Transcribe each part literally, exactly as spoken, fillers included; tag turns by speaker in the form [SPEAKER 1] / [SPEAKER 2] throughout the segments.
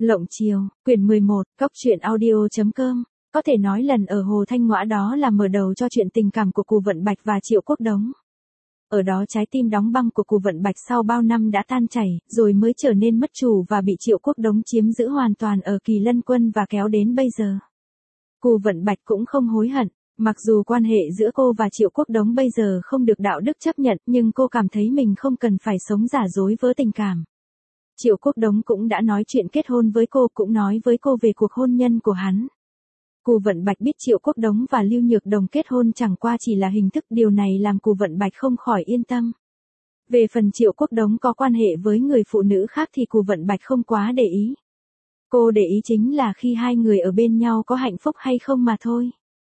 [SPEAKER 1] Lộng Chiều, quyển mười một, cốc truyện audio.com. Có thể nói lần ở Hồ Thanh Ngoã đó là mở đầu cho chuyện tình cảm của Cù Vận Bạch và Triệu Quốc Đống. Ở đó trái tim đóng băng của Cù Vận Bạch sau bao năm đã tan chảy, rồi mới trở nên mất chủ và bị Triệu Quốc Đống chiếm giữ hoàn toàn ở Kỳ Lân Quân và kéo đến bây giờ. Cù Vận Bạch cũng không hối hận, mặc dù quan hệ giữa cô và Triệu Quốc Đống bây giờ không được đạo đức chấp nhận, nhưng cô cảm thấy mình không cần phải sống giả dối với tình cảm. Triệu Quốc Đống cũng đã nói chuyện kết hôn với cô, cũng nói với cô về cuộc hôn nhân của hắn. Cù Vận Bạch biết Triệu Quốc Đống và Lưu Nhược Đồng kết hôn chẳng qua chỉ là hình thức, điều này làm Cù Vận Bạch không khỏi yên tâm. Về phần Triệu Quốc Đống có quan hệ với người phụ nữ khác thì Cù Vận Bạch không quá để ý. Cô để ý chính là khi hai người ở bên nhau có hạnh phúc hay không mà thôi.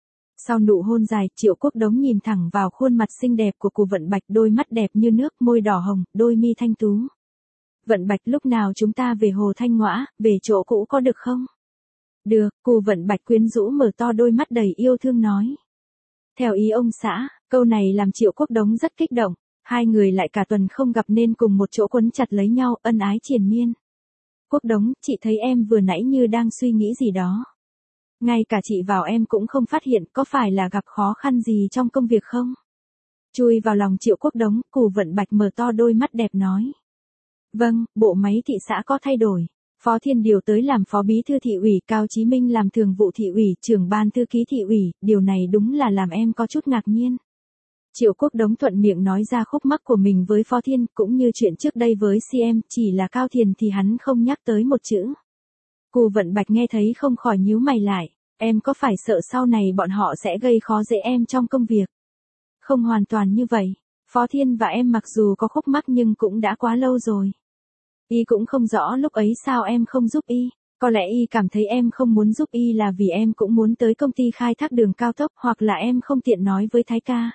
[SPEAKER 1] Sau nụ hôn dài, Triệu Quốc Đống nhìn thẳng vào khuôn mặt xinh đẹp của Cù Vận Bạch, đôi mắt đẹp như nước, môi đỏ hồng, đôi mi thanh tú. Vận Bạch, lúc nào chúng ta về Hồ Thanh Ngoã, về chỗ cũ có được không? Được, Cù Vận Bạch quyến rũ mở to đôi mắt đầy yêu thương nói. Theo ý ông xã, câu này làm Triệu Quốc Đống rất kích động, hai người lại cả tuần không gặp nên cùng một chỗ quấn chặt lấy nhau, ân ái triền miên. Quốc Đống, chị thấy em vừa nãy như đang suy nghĩ gì đó. Ngay cả chị vào em cũng không phát hiện, có phải là gặp khó khăn gì trong công việc không? Chui vào lòng Triệu Quốc Đống, Cù Vận Bạch mở to đôi mắt đẹp nói. Vâng, bộ máy thị xã có thay đổi. Phó Thiên điều tới làm phó bí thư thị ủy, Cao Chí Minh làm thường vụ thị ủy, trưởng ban thư ký thị ủy, điều này đúng là làm em có chút ngạc nhiên. Triệu Quốc Đống thuận miệng nói ra khúc mắc của mình với Phó Thiên, cũng như chuyện trước đây với xê em, chỉ là Cao Thiền thì hắn không nhắc tới một chữ. Cù Vận Bạch nghe thấy không khỏi nhíu mày lại, em có phải sợ sau này bọn họ sẽ gây khó dễ em trong công việc? Không hoàn toàn như vậy, Phó Thiên và em mặc dù có khúc mắc nhưng cũng đã quá lâu rồi. Y cũng không rõ lúc ấy sao em không giúp Y, có lẽ Y cảm thấy em không muốn giúp Y là vì em cũng muốn tới công ty khai thác đường cao tốc, hoặc là em không tiện nói với Thái ca.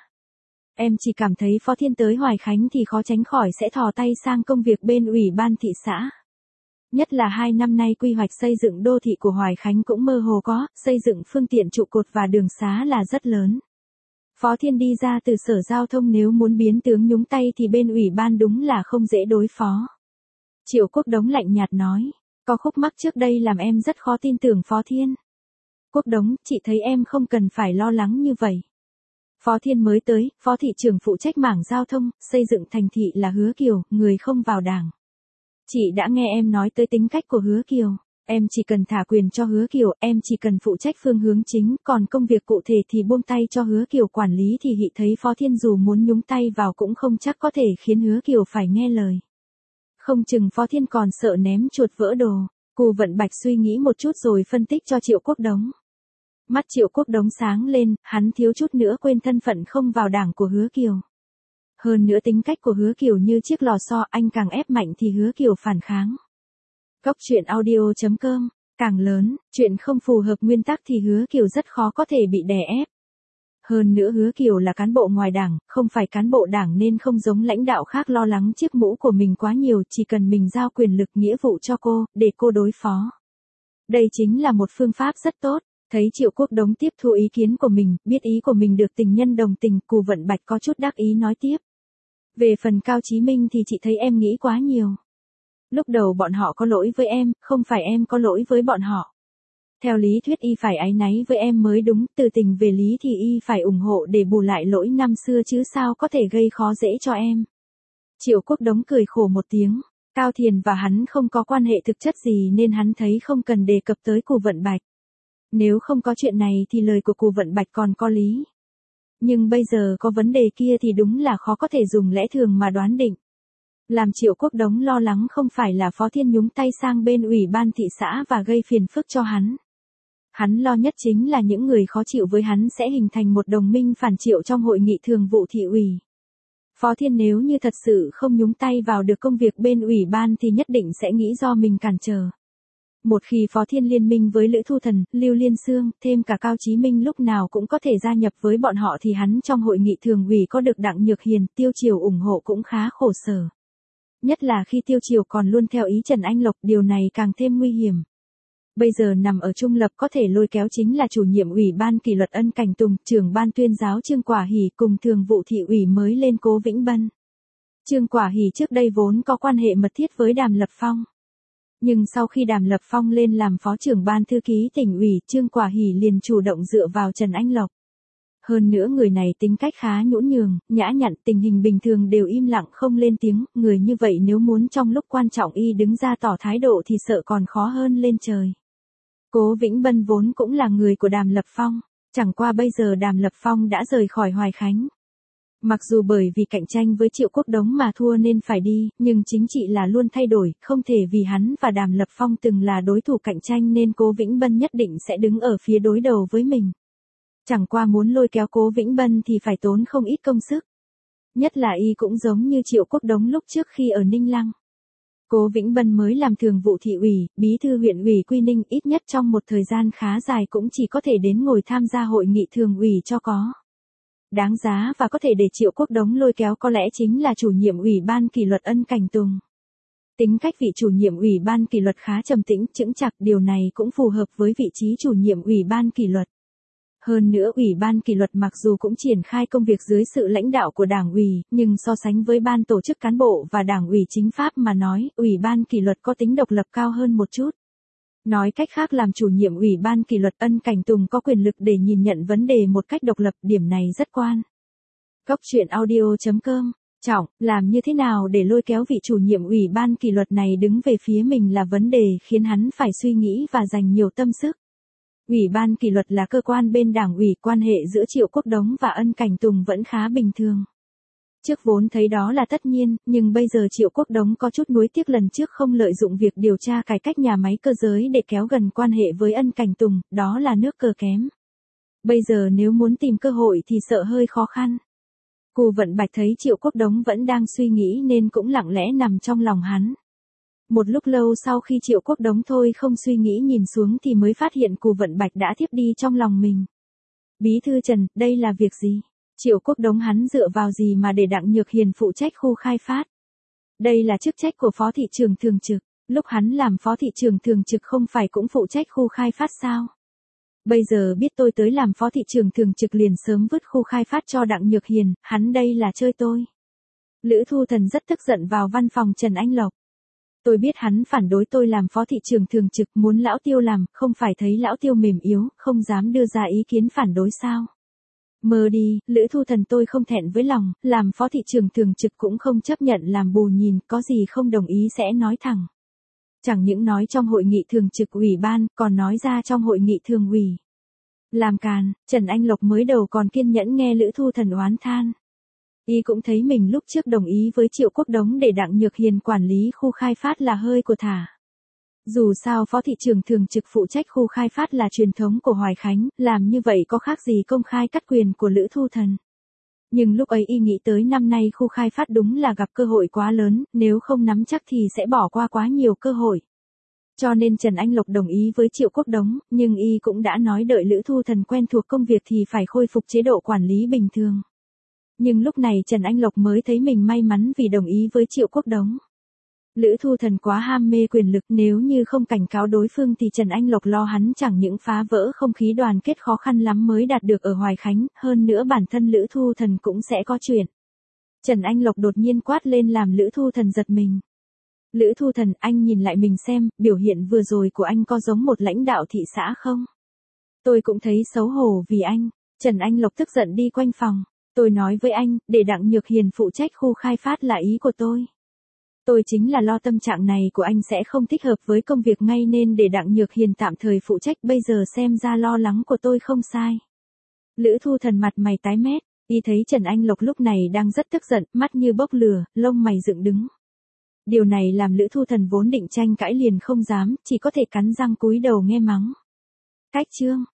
[SPEAKER 1] Em chỉ cảm thấy Phó Thiên tới Hoài Khánh thì khó tránh khỏi sẽ thò tay sang công việc bên ủy ban thị xã. Nhất là hai năm nay quy hoạch xây dựng đô thị của Hoài Khánh cũng mơ hồ có, xây dựng phương tiện trụ cột và đường xá là rất lớn. Phó Thiên đi ra từ sở giao thông, nếu muốn biến tướng nhúng tay thì bên ủy ban đúng là không dễ đối phó. Triệu Quốc Đống lạnh nhạt nói, có khúc mắc trước đây làm em rất khó tin tưởng Phó Thiên. Quốc Đống, chị thấy em không cần phải lo lắng như vậy. Phó Thiên mới tới, phó thị trưởng phụ trách mảng giao thông, xây dựng thành thị là Hứa Kiều, người không vào đảng. Chị đã nghe em nói tới tính cách của Hứa Kiều, em chỉ cần thả quyền cho Hứa Kiều, em chỉ cần phụ trách phương hướng chính, còn công việc cụ thể thì buông tay cho Hứa Kiều quản lý thì chị thấy Phó Thiên dù muốn nhúng tay vào cũng không chắc có thể khiến Hứa Kiều phải nghe lời. Không chừng Phó Thiên còn sợ ném chuột vỡ đồ. Cù Vận Bạch suy nghĩ một chút rồi phân tích cho Triệu Quốc Đống. Mắt Triệu Quốc Đống sáng lên, hắn thiếu chút nữa quên thân phận không vào đảng của Hứa Kiều. Hơn nữa tính cách của Hứa Kiều như chiếc lò xo, anh càng ép mạnh thì Hứa Kiều phản kháng. Cốc truyện audio.com, càng lớn, chuyện không phù hợp nguyên tắc thì Hứa Kiều rất khó có thể bị đè ép. Hơn nữa Hứa Kiều là cán bộ ngoài đảng, không phải cán bộ đảng nên không giống lãnh đạo khác lo lắng chiếc mũ của mình quá nhiều, chỉ cần mình giao quyền lực nghĩa vụ cho cô, để cô đối phó. Đây chính là một phương pháp rất tốt. Thấy Triệu Quốc Đống tiếp thu ý kiến của mình, biết ý của mình được tình nhân đồng tình, Cù Vận Bạch có chút đắc ý nói tiếp. Về phần Cao Chí Minh thì chị thấy em nghĩ quá nhiều. Lúc đầu bọn họ có lỗi với em, không phải em có lỗi với bọn họ. Theo lý thuyết Y phải áy náy với em mới đúng, từ tình về lý thì Y phải ủng hộ để bù lại lỗi năm xưa chứ sao có thể gây khó dễ cho em. Triệu Quốc Đống cười khổ một tiếng, Cao Thiền và hắn không có quan hệ thực chất gì nên hắn thấy không cần đề cập tới Cù Vận Bạch. Nếu không có chuyện này thì lời của Cù Vận Bạch còn có lý. Nhưng bây giờ có vấn đề kia thì đúng là khó có thể dùng lẽ thường mà đoán định. Làm Triệu Quốc Đống lo lắng không phải là Phó Thiên nhúng tay sang bên ủy ban thị xã và gây phiền phức cho hắn. Hắn lo nhất chính là những người khó chịu với hắn sẽ hình thành một đồng minh phản Triệu trong hội nghị thường vụ thị ủy. Phó Thiên nếu như thật sự không nhúng tay vào được công việc bên ủy ban thì nhất định sẽ nghĩ do mình cản trở. Một khi Phó Thiên liên minh với Lữ Thu Thần, Lưu Liên Xương, thêm cả Cao Chí Minh lúc nào cũng có thể gia nhập với bọn họ thì hắn trong hội nghị thường ủy có được Đặng Nhược Hiền, Tiêu Triều ủng hộ cũng khá khổ sở. Nhất là khi Tiêu Triều còn luôn theo ý Trần Anh Lộc, điều này càng thêm nguy hiểm. Bây giờ nằm ở trung lập có thể lôi kéo chính là chủ nhiệm ủy ban kỷ luật Ân Cảnh Tùng, trưởng ban tuyên giáo Trương Quả Hỷ cùng thường vụ thị ủy mới lên Cố Vĩnh Bân. Trương Quả Hỷ trước đây vốn có quan hệ mật thiết với Đàm Lập Phong. Nhưng sau khi Đàm Lập Phong lên làm phó trưởng ban thư ký tỉnh ủy, Trương Quả Hỷ liền chủ động dựa vào Trần Anh Lộc. Hơn nữa người này tính cách khá nhũn nhường, nhã nhặn, tình hình bình thường đều im lặng không lên tiếng, người như vậy nếu muốn trong lúc quan trọng y đứng ra tỏ thái độ thì sợ còn khó hơn lên trời. Cố Vĩnh Bân vốn cũng là người của Đàm Lập Phong, chẳng qua bây giờ Đàm Lập Phong đã rời khỏi Hoài Khánh. Mặc dù bởi vì cạnh tranh với Triệu Quốc Đống mà thua nên phải đi, nhưng chính trị là luôn thay đổi, không thể vì hắn và Đàm Lập Phong từng là đối thủ cạnh tranh nên Cố Vĩnh Bân nhất định sẽ đứng ở phía đối đầu với mình. Chẳng qua muốn lôi kéo Cố Vĩnh Bân thì phải tốn không ít công sức. Nhất là y cũng giống như Triệu Quốc Đống lúc trước khi ở Ninh Lăng. Cố Vĩnh Bân mới làm thường vụ thị ủy, bí thư huyện ủy Quy Ninh, ít nhất trong một thời gian khá dài cũng chỉ có thể đến ngồi tham gia hội nghị thường ủy cho có. Đáng giá và có thể để Triệu Quốc Đống lôi kéo có lẽ chính là chủ nhiệm ủy ban kỷ luật Ân Cảnh Tùng. Tính cách vị chủ nhiệm ủy ban kỷ luật khá trầm tĩnh, chững chạc, điều này cũng phù hợp với vị trí chủ nhiệm ủy ban kỷ luật. Hơn nữa ủy ban kỷ luật mặc dù cũng triển khai công việc dưới sự lãnh đạo của đảng ủy, nhưng so sánh với ban tổ chức cán bộ và đảng ủy chính pháp mà nói, ủy ban kỷ luật có tính độc lập cao hơn một chút. Nói cách khác, làm chủ nhiệm ủy ban kỷ luật Ân Cảnh Tùng có quyền lực để nhìn nhận vấn đề một cách độc lập, điểm này rất quan. Cốc truyện audio chấm com. Trọng, làm như thế nào để lôi kéo vị chủ nhiệm ủy ban kỷ luật này đứng về phía mình là vấn đề khiến hắn phải suy nghĩ và dành nhiều tâm sức. Ủy ban kỷ luật là cơ quan bên đảng ủy, quan hệ giữa Triệu Quốc Đống và Ân Cảnh Tùng vẫn khá bình thường. Trước vốn thấy đó là tất nhiên, nhưng bây giờ Triệu Quốc Đống có chút nuối tiếc lần trước không lợi dụng việc điều tra cải cách nhà máy cơ giới để kéo gần quan hệ với Ân Cảnh Tùng, đó là nước cờ kém. Bây giờ nếu muốn tìm cơ hội thì sợ hơi khó khăn. Cù Vận Bạch thấy Triệu Quốc Đống vẫn đang suy nghĩ nên cũng lặng lẽ nằm trong lòng hắn. Một lúc lâu sau khi Triệu Quốc Đống thôi không suy nghĩ nhìn xuống thì mới phát hiện Cù Vận Bạch đã thiếp đi trong lòng mình. Bí thư Trần, đây là việc gì? Triệu Quốc Đống hắn dựa vào gì mà để Đặng Nhược Hiền phụ trách khu khai phát? Đây là chức trách của phó thị trưởng thường trực, lúc hắn làm phó thị trưởng thường trực không phải cũng phụ trách khu khai phát sao? Bây giờ biết tôi tới làm phó thị trưởng thường trực liền sớm vứt khu khai phát cho Đặng Nhược Hiền, hắn đây là chơi tôi. Lữ Thu Thần rất tức giận vào văn phòng Trần Anh Lộc. Tôi biết hắn phản đối tôi làm phó thị trưởng thường trực, muốn lão Tiêu làm, không phải thấy lão Tiêu mềm yếu, không dám đưa ra ý kiến phản đối sao? Mơ đi, Lữ Thu Thần, tôi không thẹn với lòng, làm phó thị trưởng thường trực cũng không chấp nhận làm bù nhìn, có gì không đồng ý sẽ nói thẳng. Chẳng những nói trong hội nghị thường trực ủy ban, còn nói ra trong hội nghị thường ủy. Làm càn, Trần Anh Lộc mới đầu còn kiên nhẫn nghe Lữ Thu Thần oán than. Y cũng thấy mình lúc trước đồng ý với Triệu Quốc Đống để Đặng Nhược Hiền quản lý khu khai phát là hơi của thả. Dù sao phó thị trưởng thường trực phụ trách khu khai phát là truyền thống của Hoài Khánh, làm như vậy có khác gì công khai cắt quyền của Lữ Thu Thần. Nhưng lúc ấy y nghĩ tới năm nay khu khai phát đúng là gặp cơ hội quá lớn, nếu không nắm chắc thì sẽ bỏ qua quá nhiều cơ hội. Cho nên Trần Anh Lộc đồng ý với Triệu Quốc Đống, nhưng y cũng đã nói đợi Lữ Thu Thần quen thuộc công việc thì phải khôi phục chế độ quản lý bình thường. Nhưng lúc này Trần Anh Lộc mới thấy mình may mắn vì đồng ý với Triệu Quốc Đống. Lữ Thu Thần quá ham mê quyền lực, nếu như không cảnh cáo đối phương thì Trần Anh Lộc lo hắn chẳng những phá vỡ không khí đoàn kết khó khăn lắm mới đạt được ở Hoài Khánh, hơn nữa bản thân Lữ Thu Thần cũng sẽ có chuyện. Trần Anh Lộc đột nhiên quát lên làm Lữ Thu Thần giật mình. Lữ Thu Thần, anh nhìn lại mình xem, biểu hiện vừa rồi của anh có giống một lãnh đạo thị xã không? Tôi cũng thấy xấu hổ vì anh. Trần Anh Lộc tức giận đi quanh phòng. Tôi nói với anh, để Đặng Nhược Hiền phụ trách khu khai phát là ý của tôi. Tôi chính là lo tâm trạng này của anh sẽ không thích hợp với công việc ngay nên để Đặng Nhược Hiền tạm thời phụ trách, bây giờ xem ra lo lắng của tôi không sai. Lữ Thu Thần mặt mày tái mét, y thấy Trần Anh Lộc lúc này đang rất tức giận, mắt như bốc lửa, lông mày dựng đứng. Điều này làm Lữ Thu Thần vốn định tranh cãi liền không dám, chỉ có thể cắn răng cúi đầu nghe mắng. Cách chương.